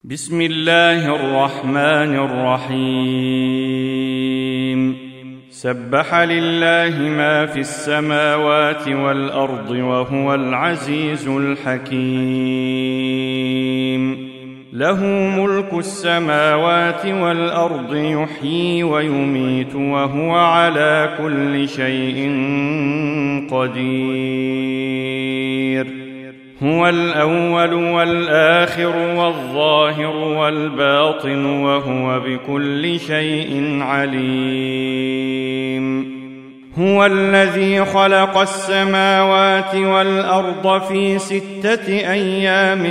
بسم الله الرحمن الرحيم. سبح لله ما في السماوات والأرض وهو العزيز الحكيم. له ملك السماوات والأرض، يحيي ويميت وهو على كل شيء قدير. هو الأول والآخر والظاهر والباطن وهو بكل شيء عليم. هو الذي خلق السماوات والأرض في 6 أيام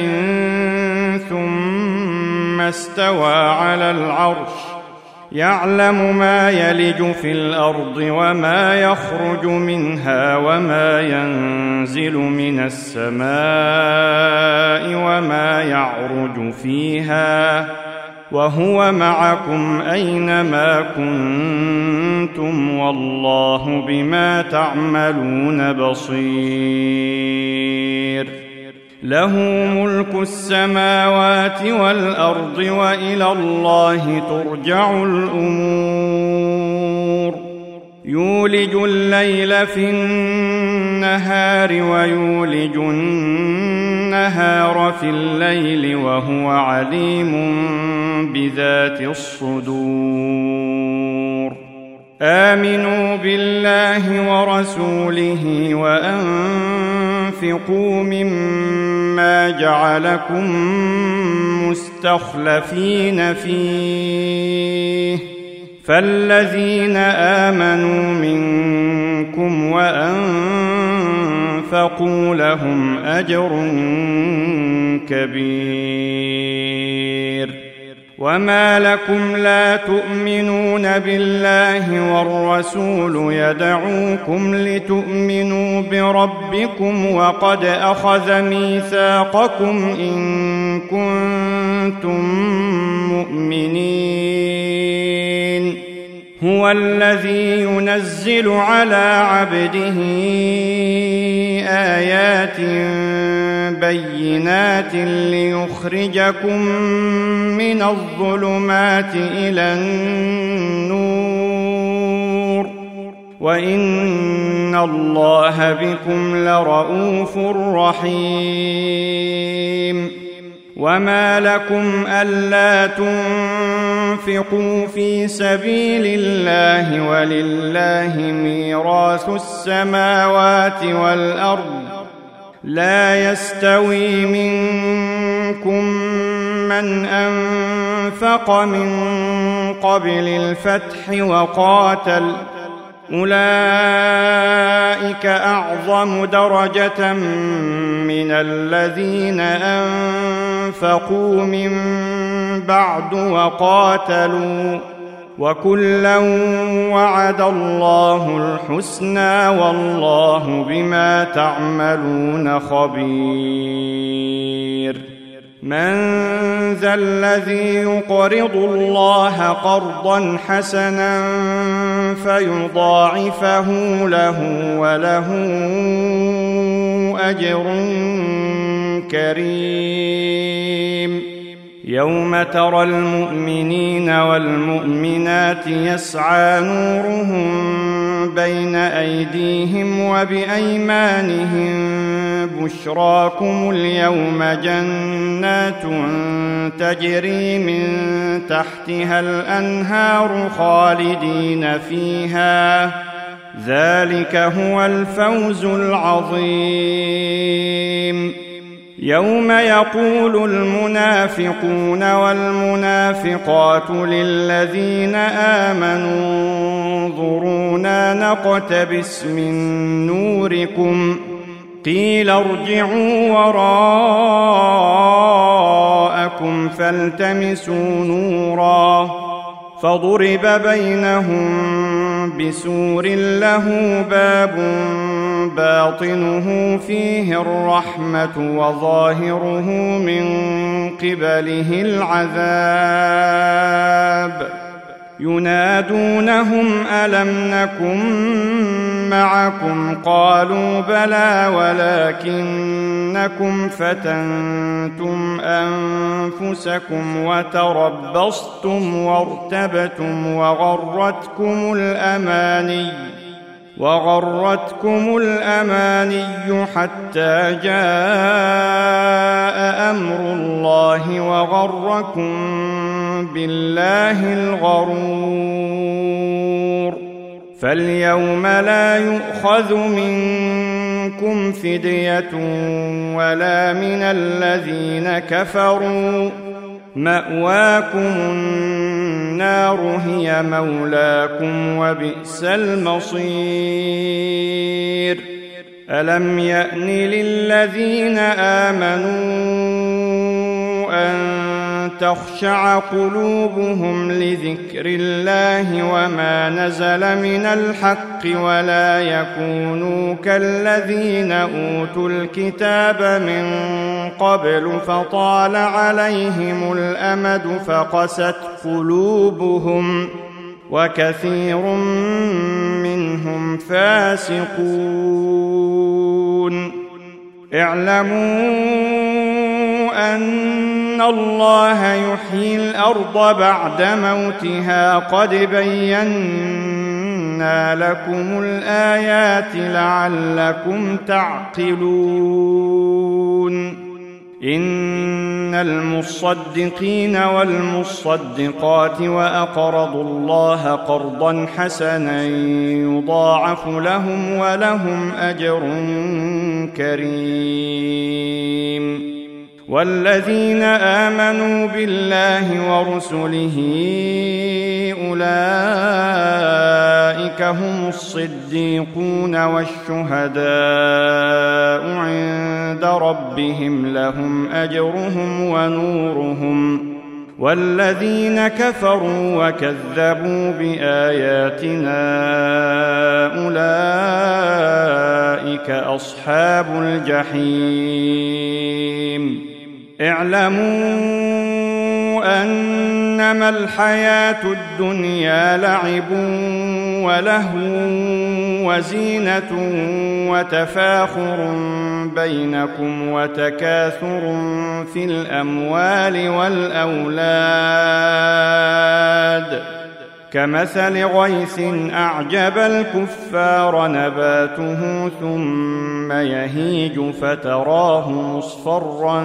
ثم استوى على العرش، يعلم ما يلج في الأرض وما يخرج منها وما ينزل من السماء وما يعرج فيها، وهو معكم أينما كنتم والله بما تعملون بصير. له ملك السماوات والأرض وإلى الله ترجع الأمور. يولج الليل في النهار ويولج النهار في الليل وهو عليم بذات الصدور. آمنوا بالله ورسوله وأنفقوا مما جعلكم مستخلفين فيه، فالذين آمنوا منكم وأنفقوا لهم أجر كبير. وما لكم لا تؤمنون بالله والرسول يدعوكم لتؤمنوا بربكم وقد أخذ ميثاقكم إن كنتم مؤمنين. هو الذي ينزل على عبده آيات بينات ليخرجكم من الظلمات إلى النور، وإن الله بكم لرؤوف رحيم. وما لكم ألا تنفقوا في سبيل الله ولله ميراث السماوات والأرض، لا يستوي منكم من أنفق من قبل الفتح وقاتل، أولئك أعظم درجة من الذين أنفقوا من بعد وقاتلوا، وكلا وعد الله الحسنى والله بما تعملون خبير. من ذا الذي يقرض الله قرضا حسنا فيضاعفه له وله أجر كريم. يوم ترى المؤمنين والمؤمنات يسعى نورهم بين أيديهم وبأيمانهم، بشراكم اليوم جنات تجري من تحتها الأنهار خالدين فيها، ذلك هو الفوز العظيم. يوم يقول المنافقون والمنافقات للذين آمنوا انظرونا نقتبس من نوركم، قيل ارجعوا وراءكم فالتمسوا نورا، فضرب بينهم بسور له باب باطنه فيه الرحمة وظاهره من قبله العذاب. ينادونهم ألم نكن معكم؟ قالوا بلى ولكنكم فتنتم أنفسكم أنفسكم وتربصتم وارتبتم وغرتكم الأماني حتى جاء أمر الله وغركم بالله الغرور. فاليوم لا يؤخذ منكم فدية ولا من الذين كفروا، مأواكم النار هي مولاكم وبئس المصير. ألم يأن للذين آمنوا أن تخشع قلوبهم لذكر الله وما نزل من الحق ولا يكونوا كالذين أوتوا الكتاب من قبل فطال عليهم الأمد فقست قلوبهم وكثير منهم فاسقون. اعلموا أن الله يحيي الأرض بعد موتها قد بينا لكم الآيات لعلكم تعقلون. إن المصدقين والمصدقات وأقرضوا الله قرضا حسنا يضاعف لهم ولهم أجر كريم. والذين آمنوا بالله ورسله أولئك هم الصديقون والشهداء عند ربهم لهم أجرهم ونورهم. والذين كفروا وكذبوا بآياتنا أولئك أصحاب الجحيم. اعلموا أنما الحياة الدنيا لعب ولهو وزينة وتفاخر بينكم وتكاثر في الأموال والأولاد كمثل غيث أعجب الكفار نباته ثم يهيج فتراه مصفرا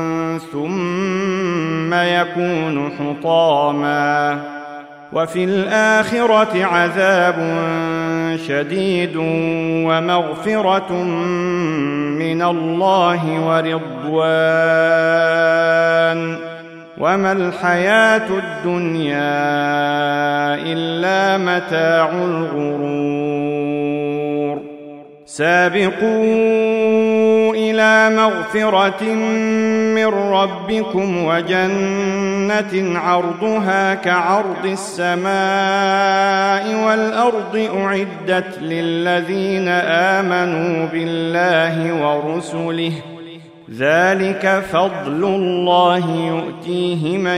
ثم يكون حطاما وفي الآخرة عذاب شديد ومغفرة من الله ورضوان وما الحياة الدنيا إلا متاع الغرور. سابقوا إلى مغفرة من ربكم وجنة عرضها كعرض السماء والأرض أعدت للذين آمنوا بالله ورسله ذلك فضل الله يؤتيه من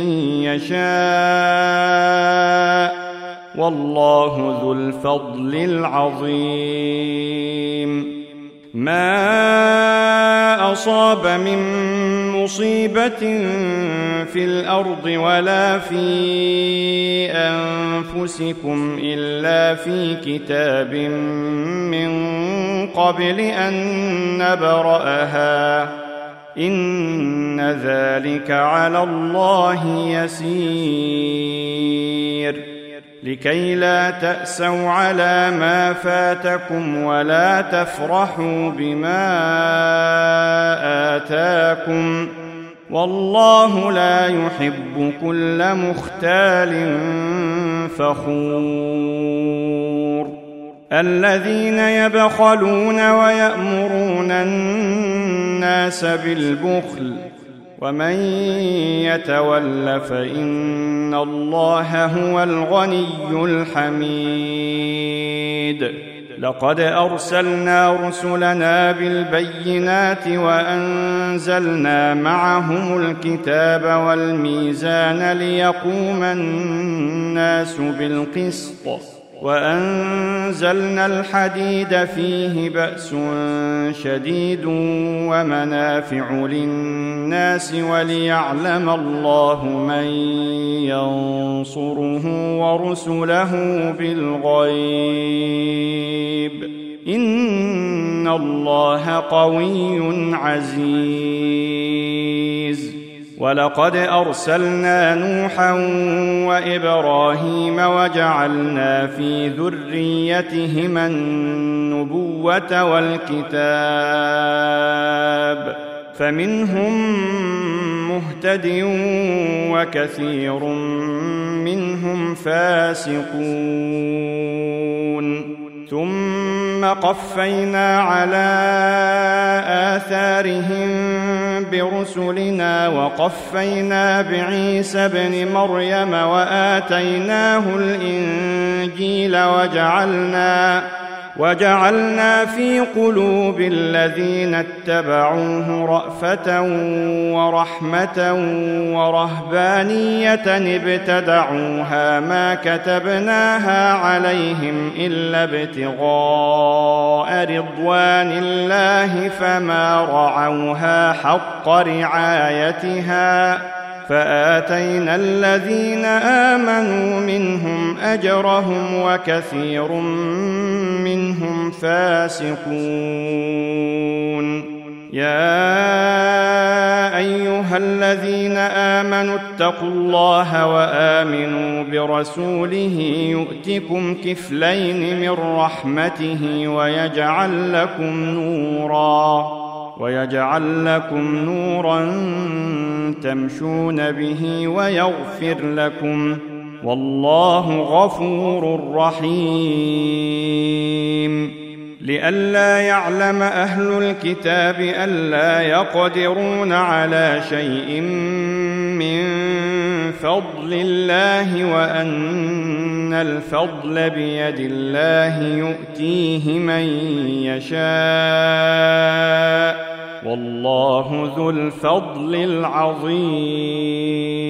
يشاء والله ذو الفضل العظيم. ما أصاب من مصيبة في الأرض ولا في أنفسكم إلا في كتاب من قبل أن نبرأها إن ذلك على الله يسير. لكي لا تأسوا على ما فاتكم ولا تفرحوا بما آتاكم والله لا يحب كل مختال فخور. الذين يبخلون ويأمرون الناس بالبخل ومن يتول فإن الله هو الغني الحميد. لقد أرسلنا رسلنا بالبينات وأنزلنا معهم الكتاب والميزان ليقوم الناس بالقسط وأنزلنا الحديد فيه بأس شديد ومنافع للناس وليعلم الله من ينصره ورسله بالغيب إن الله قوي عزيز ولقد أرسلنا نوحا وإبراهيم وجعلنا في ذريتهما النبوة والكتاب فمنهم مهتد وكثير منهم فاسقون ثم قفينا على آثارهم برسلنا وقفينا بعيسى ابن مريم وآتيناه الإنجيل وجعلنا في قلوب الذين اتبعوه رأفة ورحمة ورهبانية ابتدعوها ما كتبناها عليهم إلا ابتغاء رضوان الله فما رعوها حق رعايتها فآتينا الذين آمنوا منهم أجرهم وكثير منهم فاسقون يا أيها الذين آمنوا اتقوا الله وآمنوا برسوله يؤتكم كفلين من رحمته ويجعل لكم نورا تمشون به ويغفر لكم والله غفور رحيم لئلا يعلم أهل الكتاب ألا يقدرون على شيء من فضل الله وأن الفضل بيد الله يؤتيه من يشاء والله ذو الفضل العظيم